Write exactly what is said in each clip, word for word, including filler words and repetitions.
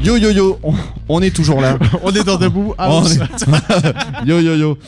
Yo yo yo, on, on est toujours là. On est dans Debout. Ah, On est- yo yo yo.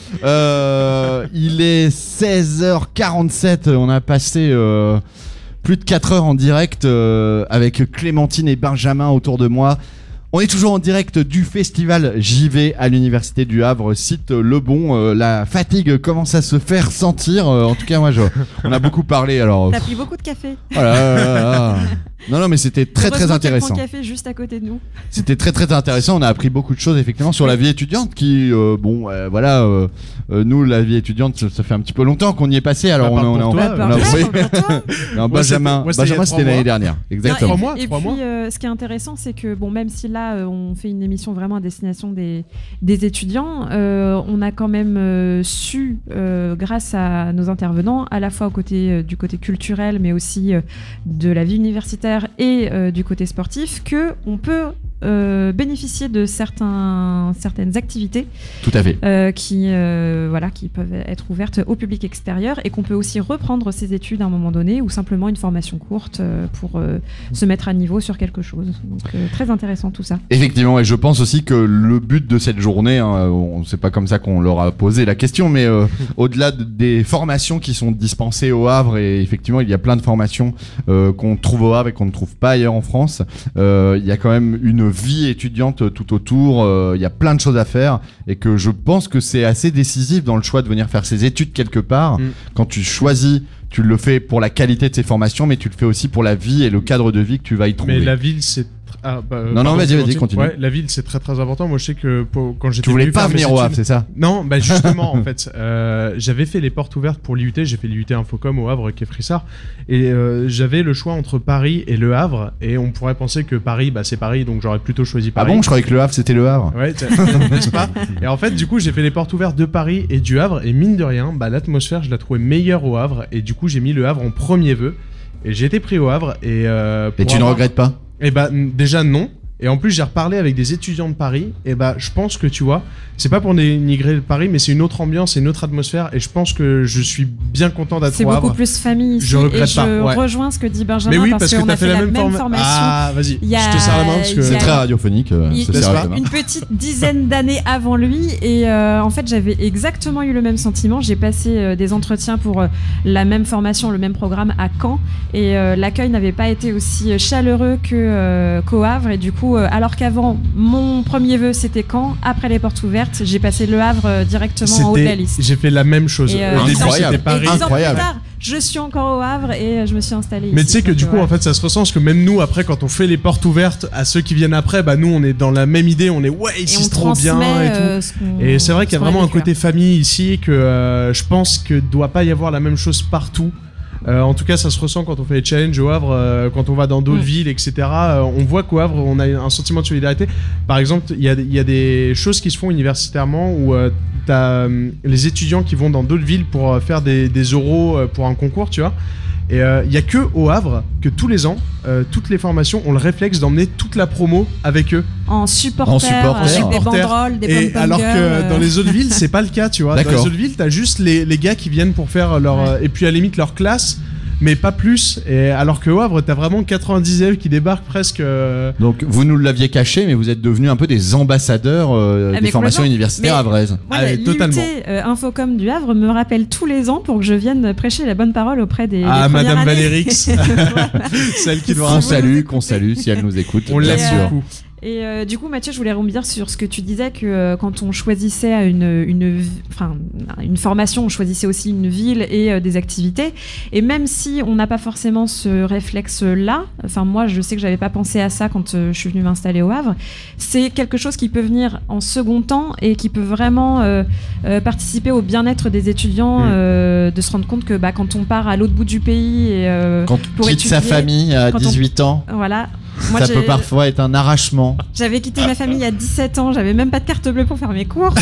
Euh, il est seize heures quarante-sept. On a passé euh, plus de quatre heures en direct euh, avec Clémentine et Benjamin autour de moi. On est toujours en direct du festival J V à l'université du Havre, site Le Bon. Euh, la fatigue commence à se faire sentir. Euh, en tout cas, moi, je, on a beaucoup parlé. Alors, T'as pris beaucoup de café. voilà, voilà, voilà. Non, non, mais c'était très très Heureusement qu'il y a le intéressant. point café juste à côté de nous. C'était très très intéressant. On a appris beaucoup de choses effectivement sur la vie étudiante. Qui, euh, bon, euh, voilà, euh, euh, nous la vie étudiante, ça, ça fait un petit peu longtemps qu'on y est passé. Alors Bah, on, parle on, pour on, toi, on Bah, a- parle oui. pour toi. Non, Moi, Benjamin, c'était- moi, c'était il y a Benjamin, trois c'était l'année mois. dernière, exactement. Trois mois, Et trois puis, mois. euh, ce qui est intéressant, c'est que bon, même si là, euh, on fait une émission vraiment à destination des, des étudiants, euh, on a quand même euh, su, euh, grâce à nos intervenants, à la fois au côté, euh, du côté culturel, mais aussi euh, de la vie universitaire et euh, du côté sportif, que on peut euh, bénéficier de certains, certaines activités Tout à fait. euh, qui, euh, voilà, qui peuvent être ouvertes au public extérieur et qu'on peut aussi reprendre ses études à un moment donné ou simplement une formation courte euh, pour euh, se mettre à niveau sur quelque chose. Donc euh, très intéressant tout ça. Effectivement, et je pense aussi que le but de cette journée, hein, on c'est pas comme ça qu'on leur a posé la question, mais euh, au-delà de- des formations qui sont dispensées au Havre, et effectivement il y a plein de formations euh, qu'on trouve au Havre et qu'on ne trouve pas ailleurs en France, euh, il y a quand même une vie étudiante tout autour, euh, il y a plein de choses à faire, et que je pense que c'est assez décisif dans le choix de venir faire ses études quelque part. Mm. Quand tu choisis, tu le fais pour la qualité de tes formations, mais tu le fais aussi pour la vie et le cadre de vie que tu vas y trouver. Mais la ville, c'est. tr- Ah, bah, Non, non, pardon, vas-y, vas-y, Clémentine. continue. Ouais, la ville, c'est très très important. Moi, je sais que pour- quand j'étais Tu voulais venu pas faire mes venir au Havre, études- c'est ça? Non, bah justement, en fait, euh, j'avais fait les portes ouvertes pour l'I U T. J'ai fait l'I U T Infocom au Havre, qui est Frissard, et euh, j'avais le choix entre Paris et Le Havre. Et on pourrait penser que Paris, bah c'est Paris, donc j'aurais plutôt choisi Ah Paris. bon, je croyais que le Havre c'était le Havre. Ouais, t'as- n'est-ce pas? Et en fait, du coup, j'ai fait les portes ouvertes de Paris et du Havre, et mine de rien, bah, l'atmosphère, je la trouvais meilleure au Havre, et du coup, j'ai mis le Havre en premier vœu, et j'ai été pris au Havre, et... Euh, Et pour tu ne avoir- regrettes pas? Eh bah, n- déjà non. Et en plus, j'ai reparlé avec des étudiants de Paris, et bah, je pense que tu vois, c'est pas pour dénigrer Paris, mais c'est une autre ambiance, c'est une autre atmosphère, et je pense que je suis bien content d'être C'est au beaucoup Havre. plus famille ici. Je regrette et je pas, ouais. rejoins ce que dit Benjamin Mais oui, parce, parce que qu'on t'as a fait fait la la même même forme- formation. Ah, vas-y, Il y a- je te serre la main parce que. il y C'est a- très radiophonique. euh, Il- ce N'est-ce serre pas la main. Une petite dizaine d'années avant lui et euh, en fait j'avais exactement eu le même sentiment. J'ai passé euh, des entretiens pour euh, la même formation, le même programme à Caen et euh, l'accueil n'avait pas été aussi chaleureux que euh, qu'au Havre et du coup euh, alors qu'avant mon premier vœu c'était Caen, après les portes ouvertes j'ai passé le Havre euh, directement en haut de la C'était- liste. J'ai fait la même chose. Et, euh, Au début, Incroyable. c'était Paris. Et dix ans Incroyable. plus tard, je suis encore au Havre et euh, je me suis installée Mais ici. tu sais que Donc, du coup, ouais. en fait, ça se ressent parce que même nous, après, quand on fait les portes ouvertes à ceux qui viennent après, bah nous, on est dans la même idée. On est ouais, et ici on c'est trop bien transmet, et tout. euh, ce qu'on- Et c'est vrai qu'il y a ce qu'on vraiment un vécu, côté famille ici que euh, je pense que doit pas y avoir la même chose partout. Euh, en tout cas, ça se ressent quand on fait les challenges au Havre, euh, quand on va dans d'autres Mm. villes, et cetera. Euh, on voit qu'au Havre, on a un sentiment de solidarité. Par exemple, il y a, il y a des choses qui se font universitairement où euh, t'as euh, les étudiants qui vont dans d'autres villes pour euh, faire des, des oraux euh, pour un concours, tu vois. Et il y a que au Havre que tous les ans, euh, toutes les formations ont le réflexe d'emmener toute la promo avec eux. En supporter, En supporter. avec des Supporter. banderoles, des Et pom-pom alors girls, que euh, dans les autres villes, c'est pas le cas, tu vois. Dans D'accord. les autres villes, t'as juste les, les gars qui viennent pour faire leur. Ouais. euh, et puis à la limite leur classe, mais pas plus. Et alors que au Havre, t'as vraiment quatre-vingt-dix élèves qui débarquent presque. euh, Donc vous nous l'aviez caché, mais vous êtes devenus un peu des ambassadeurs euh, Ah, des mais formations complètement. universitaires Mais- havraises. Moi, Ah, l'I U T, totalement. euh, Infocom du Havre me rappelle tous les ans pour que je vienne prêcher la bonne parole auprès des. Ah, des premières Madame années. Valérix. Voilà. Celle qui doit Qu'on vous salue, nous qu'on salue si elle nous écoute. On bien l'aime Et, sûr. euh, beaucoup. Et euh, du coup, Mathieu, je voulais rebondir sur ce que tu disais que euh, quand on choisissait une, une, enfin, une formation, on choisissait aussi une ville et euh, des activités. Et même si on n'a pas forcément ce réflexe-là, enfin moi, je sais que j'avais pas pensé à ça quand euh, je suis venue m'installer au Havre. C'est quelque chose qui peut venir en second temps et qui peut vraiment euh, euh, participer au bien-être des étudiants, Mm. euh, de se rendre compte que bah, quand on part à l'autre bout du pays et euh, Quand pour on quitte sa étudier, famille à quand on- dix-huit ans, voilà. Moi, ça j'ai- peut parfois être un arrachement. J'avais quitté ma famille il y a dix-sept ans, j'avais même pas de carte bleue pour faire mes courses.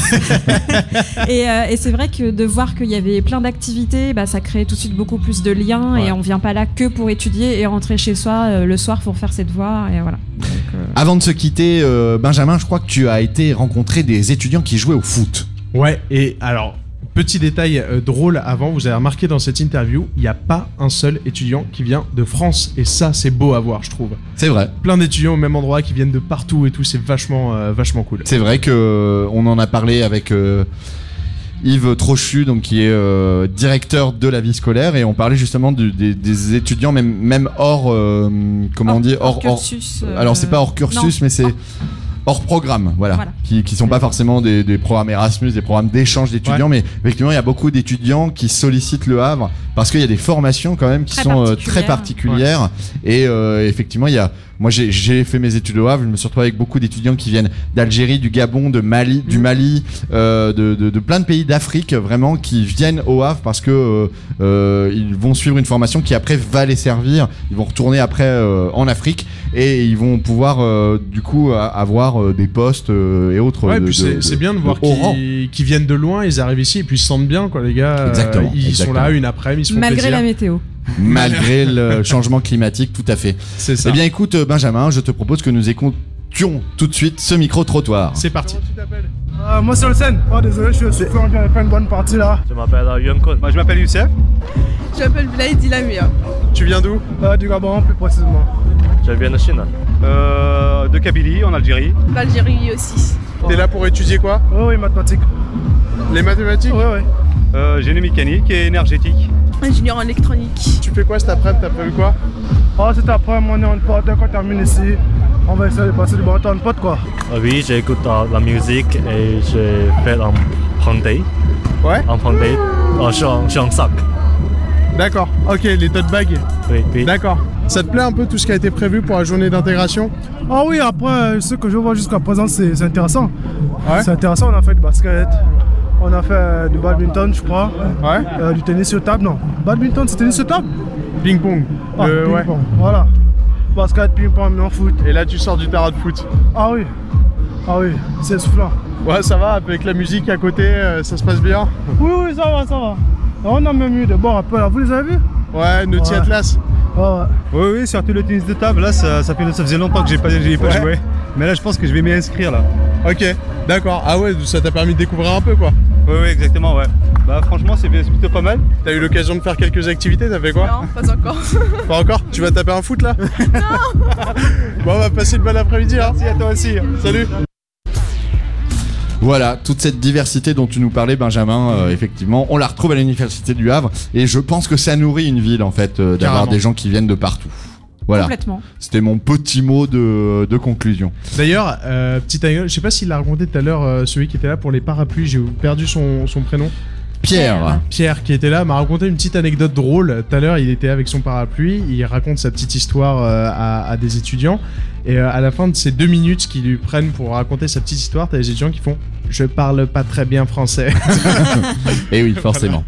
et euh, et c'est vrai que de voir qu'il y avait plein d'activités, bah, ça crée tout de suite beaucoup plus de liens Ouais. et on vient pas là que pour étudier et rentrer chez soi euh, le soir pour faire ses devoirs et voilà. Donc, euh, Avant de se quitter, euh, Benjamin, je crois que tu as été rencontrer des étudiants qui jouaient au foot. Ouais, et alors, petit détail euh, drôle avant, vous avez remarqué dans cette interview, il n'y a pas un seul étudiant qui vient de France. Et ça, c'est beau à voir, je trouve. C'est vrai. Plein d'étudiants au même endroit qui viennent de partout et tout, c'est vachement, euh, vachement cool. C'est vrai que euh, on en a parlé avec euh, Yves Trochu, donc qui est euh, directeur de la vie scolaire, et on parlait justement du, des, des étudiants, même, même hors, euh, comment hors, on dit, hors, hors cursus. Euh, alors c'est pas hors cursus, non, mais c'est hors, hors programme, voilà, voilà. qui qui sont pas forcément des, des programmes Erasmus, des programmes d'échange d'étudiants, ouais. Mais effectivement il y a beaucoup d'étudiants qui sollicitent le Havre parce qu'il y a des formations quand même qui très sont particulières. Euh, très particulières, ouais. Et euh, effectivement il y a moi j'ai, j'ai fait mes études au Havre, je me suis retrouvé avec beaucoup d'étudiants qui viennent d'Algérie, du Gabon, de Mali, mmh. du Mali, euh, de, de, de plein de pays d'Afrique vraiment qui viennent au Havre parce que euh, euh, ils vont suivre une formation qui après va les servir, ils vont retourner après euh, en Afrique et ils vont pouvoir euh, du coup avoir euh, des postes euh, et autres. Ouais, de, et puis c'est, de, c'est bien de, de voir qu'ils, qu'ils viennent de loin, ils arrivent ici et puis ils se sentent bien quoi les gars. Exactement. Euh, ils exactement. sont là une après-midi, ils se font malgré plaisir. la météo. Malgré le changement climatique, tout à fait. C'est ça. Eh bien écoute Benjamin, je te propose que nous écoutions tout de suite ce micro-trottoir. C'est parti. Comment tu t'appelles euh, Moi c'est Olsen. Oh désolé, je suis soufflant, j'avais pas une bonne partie là. Je m'appelle uh, Yunkon. Moi je m'appelle Youssef. Je m'appelle Blaïd Dilamia. Tu viens d'où? euh, Du Gabon plus précisément. Je viens de Chine. Euh, de Kabylie en Algérie. L'Algérie aussi. T'es là pour étudier quoi? Oh oui, mathématiques. Les mathématiques? Ouais, ouais. Euh, génie mécanique et énergétique. Ingénieur en électronique. Tu fais quoi cet après-midi? T'as prévu quoi? Oh, cet après-midi, on est en pote, dès qu'on termine ici, on va essayer de passer du bon temps en pote quoi. Uh, oui, j'écoute uh, la musique et j'ai fait un Hyundai. Ouais? Un Hyundai. Uh, je suis en- je suis en sac. D'accord, ok, les tote bags. Oui, oui. D'accord. Ça te plaît un peu tout ce qui a été prévu pour la journée d'intégration? Ah oui, après, ce que je vois jusqu'à présent, c'est, c'est intéressant. Ouais. C'est intéressant, on a fait du basket, on a fait euh, du badminton, je crois. Ouais. Euh, du tennis sur table, non. Badminton, c'est tennis sur table? Ping-pong. Ah, Euh, ouais. ping-pong, voilà. Basket, ping-pong, non foot. Et là tu sors du terrain de foot. Ah oui, ah oui, c'est soufflant. Ouais, ça va, avec la musique à côté, euh, ça se passe bien? Oui, oui, ça va, ça va. On a même eu de bons rappels, vous les avez vus? Ouais, Naughty Ouais. Atlas. Ah ouais. Oui, oui, surtout le tennis de table. Là, ça, ça, fait, ça faisait longtemps que j'ai pas, j'ai pas Ouais. joué. Mais là, je pense que je vais m'y inscrire là. Ok, d'accord. Ah ouais, ça t'a permis de découvrir un peu quoi. Oui, oui, exactement, ouais. Bah, franchement, c'est, c'est plutôt pas mal. T'as eu l'occasion de faire quelques activités, t'as fait quoi? Non, pas encore. Pas encore? Tu vas taper un foot là? Non. Bon, on va passer une bonne après-midi hein. Merci à toi aussi. Salut. Voilà, toute cette diversité dont tu nous parlais, Benjamin, euh, effectivement, on la retrouve à l'université du Havre, et je pense que ça nourrit une ville, en fait, euh, d'avoir Carrément. des gens qui viennent de partout. Voilà, Complètement. c'était mon petit mot de, de conclusion. D'ailleurs, euh, petite anecdote, je sais pas s'il l'a raconté tout à l'heure, euh, celui qui était là pour les parapluies, j'ai perdu son, son prénom. Pierre, Pierre qui était là m'a raconté une petite anecdote drôle. Tout à l'heure, il était avec son parapluie, il raconte sa petite histoire euh, à, à des étudiants. Et euh, à la fin de ces deux minutes qu'ils lui prennent pour raconter sa petite histoire, t'as des étudiants qui font « Je parle pas très bien français ». et oui, forcément.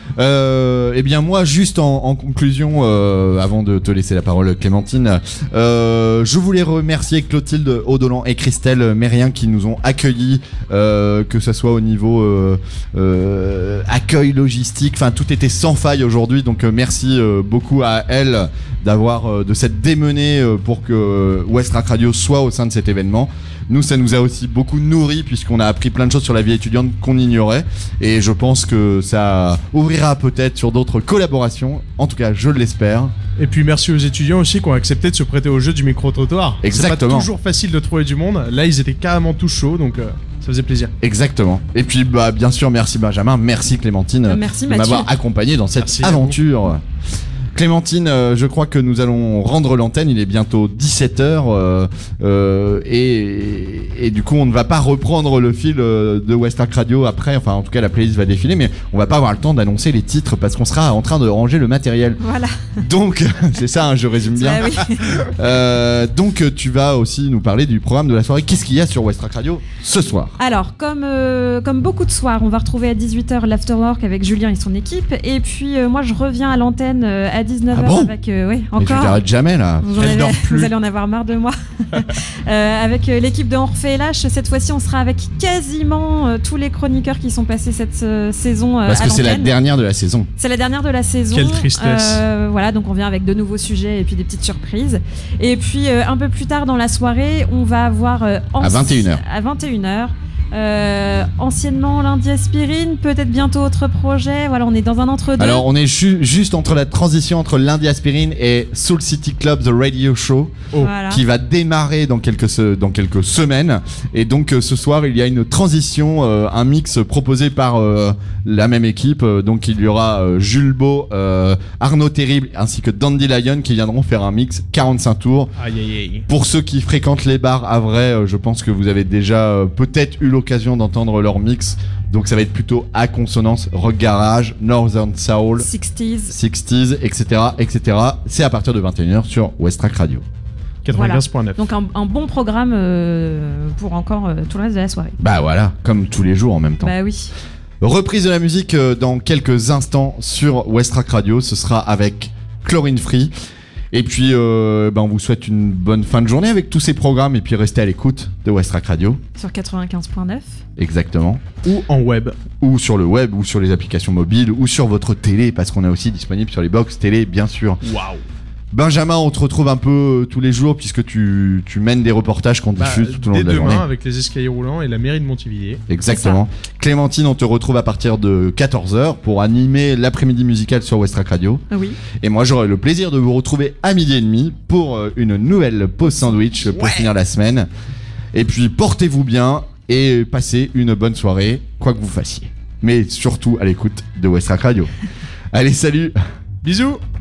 Euh, eh bien moi, juste en, en conclusion, euh, avant de te laisser la parole, Clémentine, euh, je voulais remercier Clotilde Audolan et Christelle Mérien qui nous ont accueillis, euh, que ce soit au niveau euh, euh, accueil logistique, enfin tout était sans faille aujourd'hui, donc euh, merci euh, beaucoup à elles d'avoir euh, de cette démenée euh, pour que West Rack Radio soit au sein de cet événement. Nous, ça nous a aussi beaucoup nourri puisqu'on a appris plein de choses sur la vie étudiante qu'on ignorait, et je pense que ça ouvrira peut-être sur d'autres collaborations. En tout cas, je l'espère. Et puis merci aux étudiants aussi qui ont accepté de se prêter au jeu du micro-trottoir. Exactement. C'est pas toujours facile de trouver du monde. Là, ils étaient carrément tous chauds, donc euh, ça faisait plaisir. Exactement. Et puis, bah, bien sûr, merci Benjamin, merci Clémentine Euh, merci, de Mathieu. m'avoir accompagné dans cette Merci à aventure. Clémentine, euh, je crois que nous allons rendre l'antenne, il est bientôt dix-sept heures euh, euh, et, et du coup on ne va pas reprendre le fil euh, de West Rack Radio après, enfin en tout cas la playlist va défiler, mais on va pas avoir le temps d'annoncer les titres parce qu'on sera en train de ranger le matériel. Voilà. Donc, c'est ça, hein, je résume bien. Ah oui. Euh, donc tu vas aussi nous parler du programme de la soirée. Qu'est-ce qu'il y a sur West Rack Radio ce soir? Alors, comme, euh, comme beaucoup de soirs, on va retrouver à dix-huit heures l'Afterwork avec Julien et son équipe. Et puis, euh, moi, je reviens à l'antenne euh, à dix-neuf heures Ah bon avec... Euh, ouais, Mais tu encore. t'arrêtes jamais là. Vous, en Elle avez- dort plus. vous allez en avoir marre de moi. Euh, avec euh, l'équipe de Orphée et Lâche, cette fois-ci, on sera avec quasiment euh, tous les chroniqueurs qui sont passés cette euh, saison euh, Parce à que c'est la l'antenne. dernière de la saison. C'est la dernière de la saison. Quelle tristesse. Euh, voilà, donc on vient avec de nouveaux sujets et puis des petites surprises. Et puis euh, un peu plus tard dans la soirée, on va avoir euh, en- À vingt et une heures. À vingt et une heures, Euh, anciennement Lundi Aspirine, peut-être bientôt autre projet. Voilà, on est dans un entre-deux. Alors on est ju- juste entre la transition entre Lundi Aspirine et Soul City Club The Radio Show Voilà. qui va démarrer dans quelques se- dans quelques semaines. Et donc euh, ce soir il y a une transition, euh, un mix proposé par euh, la même équipe. Euh, donc il y aura euh, Jules Beau, euh, Arnaud Terrible ainsi que Dandelion qui viendront faire un mix quarante-cinq tours. Aïe aïe aïe. Pour ceux qui fréquentent les bars à vrai, euh, je pense que vous avez déjà euh, peut-être eu l'occasion d'entendre leur mix. Donc ça va être plutôt à consonance rock garage, Northern Soul, sixties. sixties, et cetera, et cetera. C'est à partir de vingt et une heures sur West Track Radio. quatre-vingt-quinze virgule neuf. Donc un, un bon programme euh, pour encore euh, tout le reste de la soirée. Bah voilà, comme tous les jours en même temps. Bah oui. Reprise de la musique euh, dans quelques instants sur West Track Radio. Ce sera avec Chlorine Free. Et puis, euh, bah, on vous souhaite une bonne fin de journée avec tous ces programmes. Et puis, restez à l'écoute de West Track Radio. Sur quatre-vingt-quinze virgule neuf. Exactement. Ou en web. Ou sur le web, ou sur les applications mobiles, ou sur votre télé, parce qu'on est aussi disponible sur les box télé, bien sûr. Waouh. Benjamin, on te retrouve un peu euh, tous les jours, puisque tu, tu mènes des reportages qu'on Bah, diffuse tout au long dès de la demain journée. avec les escaliers roulants et la mairie de Montivilliers. Exactement. Clémentine, on te retrouve à partir de quatorze heures pour animer l'après-midi musical sur West Track Radio. Ah oui. Et moi, j'aurai le plaisir de vous retrouver à midi et demi pour euh, une nouvelle pause sandwich pour finir la semaine. Et puis, portez-vous bien et passez une bonne soirée, quoi que vous fassiez. Mais surtout à l'écoute de West Track Radio. Allez, salut! Bisous.